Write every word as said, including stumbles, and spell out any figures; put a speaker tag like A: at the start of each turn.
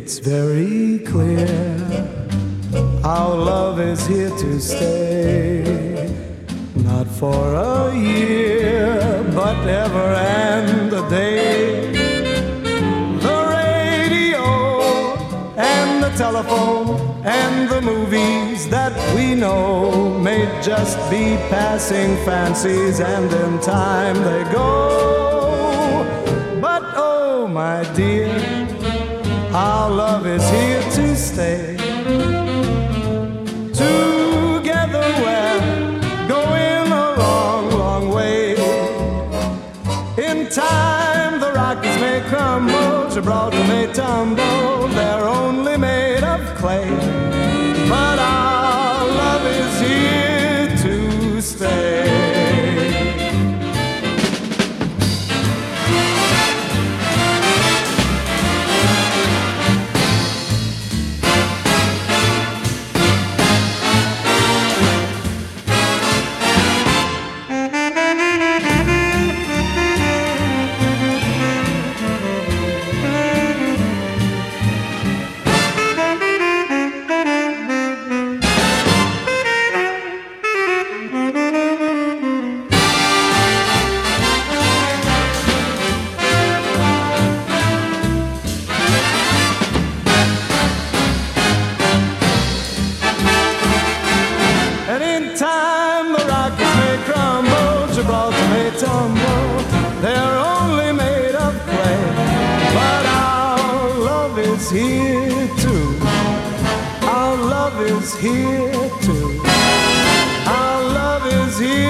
A: It's very clear our love is here to stay, not for a year, but ever and a day. The radio and the telephone and the movies that we know may just be passing fancies, and in time they go. But oh, my dear, our love is here to stay. Together we're going a long, long way. In time the Rockies may crumble, Gibraltar may tumble, they're only made of clay. But our love is here to stay. Gibraltar may tumble, they're only made of clay. But our love is here too. Our love is here too. Our love is here.